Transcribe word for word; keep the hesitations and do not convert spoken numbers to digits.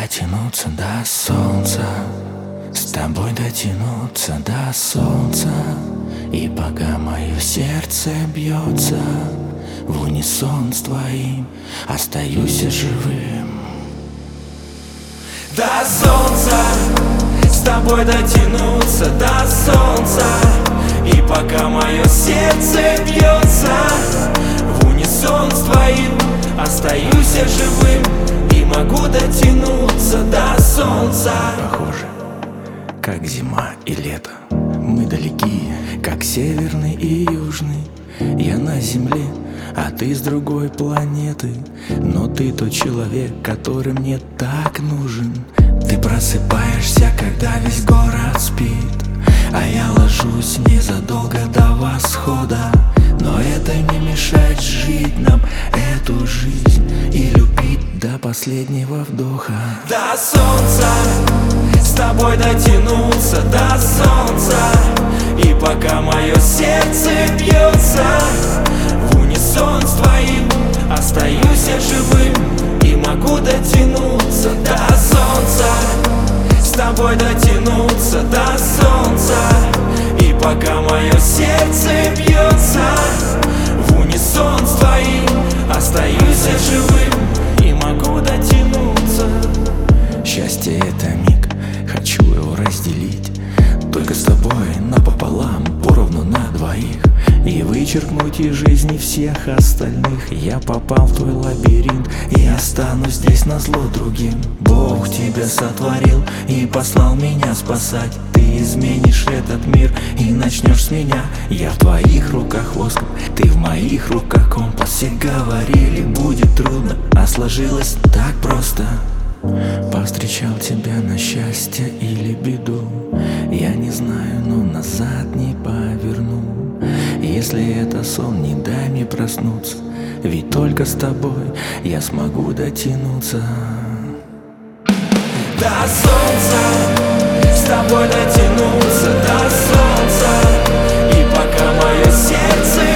дотянуться до солнца, с тобой дотянуться до солнца. И пока мое сердце бьется в унисон с твоим, остаюсь я живым. До солнца, с тобой дотянуться до солнца. И пока мое сердце бьется в унисон с твоим, остаюсь я живым и могу дотянуться до солнца. Похоже, как зима и лето, мы далеки, как северный и южный. Я на земле, а ты с другой планеты. Но ты тот человек, который мне так нужен. Ты просыпаешься, когда весь город спит, а я ложусь незадолго до восхода. Но это не мешает жить нам эту жизнь и любить до последнего вдоха. До солнца, с тобой дотянуться до солнца. И пока мое сердце бьется в унисон с твоим, остаюсь я живым и могу дотянуться до солнца. С тобой дотянуться до солнца. И пока мое сердце бьется в унисон с твоим, остаюсь я живым и могу дотянуться. Счастье — это миг, хочу его разделить только с тобой напополам, поровну на двоих, и вычеркнуть из жизни всех остальных. Я попал в твой лабиринт и останусь здесь назло другим. Бог тебя сотворил и послал меня спасать. Ты изменишь этот мир и начнешь с меня. Я в твоих руках воск, ты в моих руках компас. Все говорили, будет трудно, а сложилось так просто. Повстречал тебя на счастье или беду, я не знаю, но назад не поверну. Если это сон, не дай мне проснуться, ведь только с тобой я смогу дотянуться. До солнца, с тобой дотянуться до солнца. И пока мое сердце